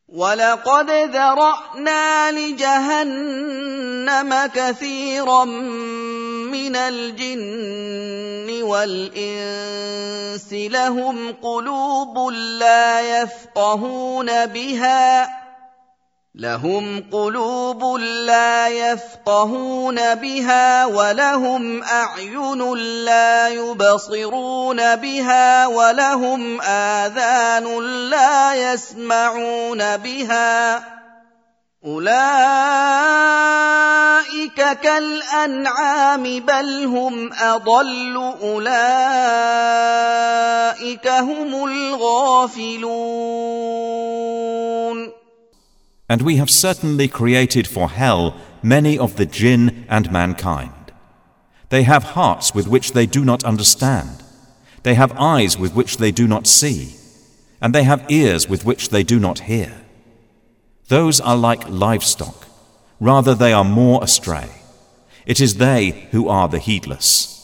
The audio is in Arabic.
وَلَقَدْ ذَرَأْنَا لِجَهَنَّمَ كَثِيرًا مِنَ الْجِنِّ وَالْإِنسِ لَهُمْ قُلُوبٌ لَّا يَفْقَهُونَ بِهَا وَلَهُمْ أَعْيُنٌ لَّا يُبْصِرُونَ بِهَا وَلَهُمْ آذَانٌ لَّا يَسْمَعُونَ بِهَا ۚ أُولَٰئِكَ كَالْأَنْعَامِ بَلْ هُمْ أَضَلُّ أُولَٰئِكَ هُمُ الْغَافِلُونَ. And we have certainly created for hell many of the jinn and mankind. They have hearts with which they do not understand. They have eyes with which they do not see. And they have ears with which they do not hear. Those are like livestock. Rather, they are more astray. It is they who are the heedless.